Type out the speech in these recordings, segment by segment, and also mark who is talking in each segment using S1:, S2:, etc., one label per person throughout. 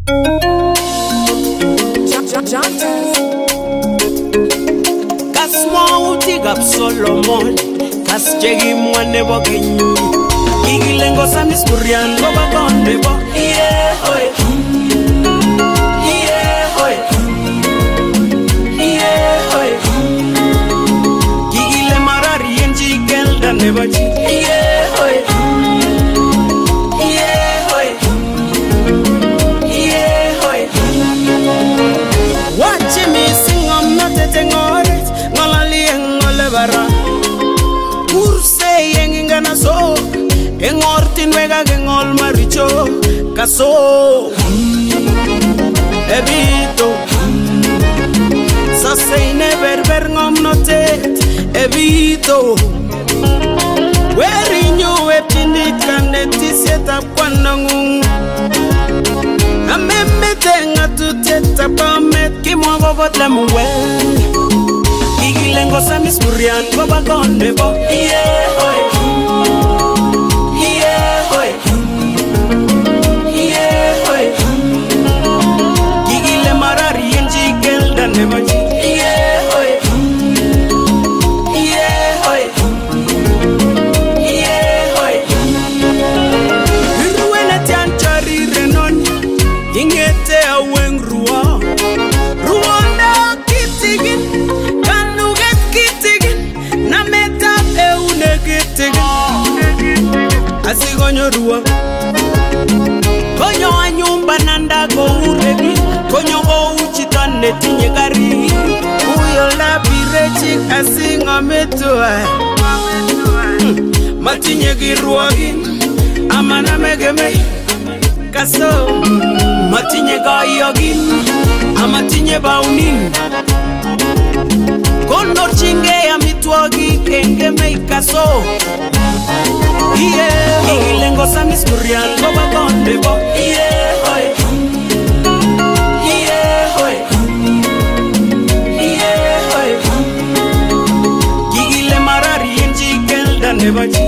S1: Kaswautikab Solomon kas chekimwa nebo keny kikilengo samis kurian koba kon nebo kikile mararien chikelda nebo chi wache missing ng'omnotet eng oret ng'ololi eng ole bara kurse eng inganaso eng ortinwek ak eng olmaricho kaso ebito saseine berber ng'omnotet ebito werinyu eptindit kanetisyetab kwanang'ung amemete ng'atutyetab kamet kimwa kokot lemuwel kikilengo samis kurian koba kon nebo kikile mararien chikelda nebo chi irwenetian charirenon ingete aweng ruondo kitigin kanuget kitigin nametab eunek kitigin asikonyo ruo konyo anyumba nanda koureki konyo kou chito netinye karik uyolda birechik asing'ometua matinye kirwogin amanamekemei kaso matinye kayogin amatinye baunin konorchingei amitwogik eng kemei kaso kikilengo samis kurian koba kon nebo kikile mararien chikelda nebo chi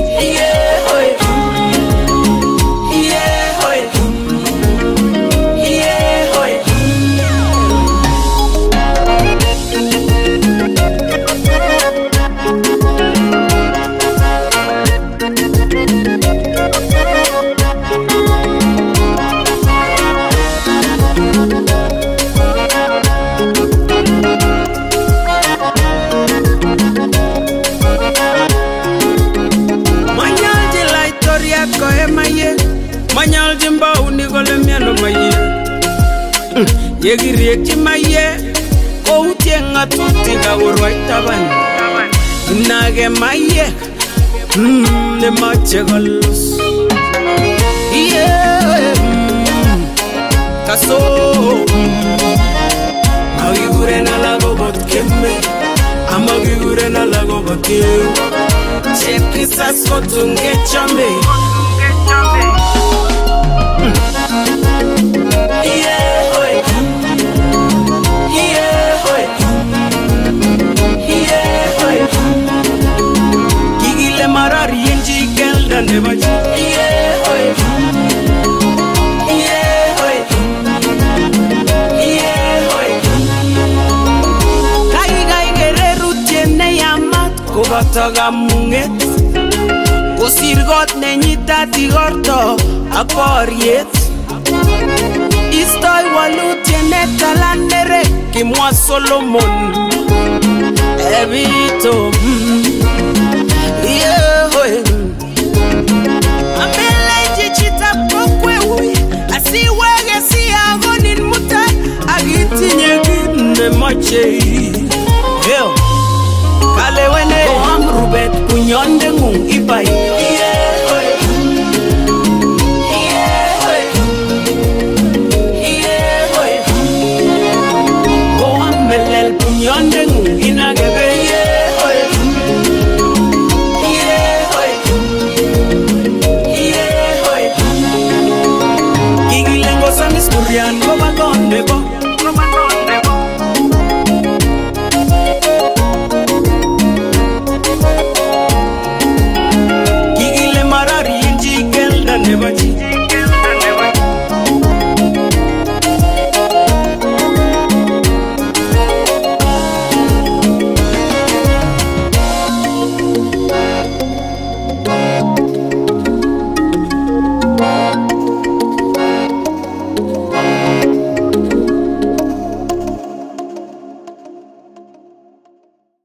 S1: manyalji mbauni kole miano maye yekiriekyi maye koutie ng'atutik akorwaitaban nage maye nemache kolos kaso makikuren alak kokot keme amakikuren alak kokot keu chepkisas kotungechame kikile mararien chikelda nebo chi kaikai kererutiet neyamat koboto kamung'et kosir kot nenyitat igorto ak boriet istoi walutiet netalan nere kimwa Solomon ebito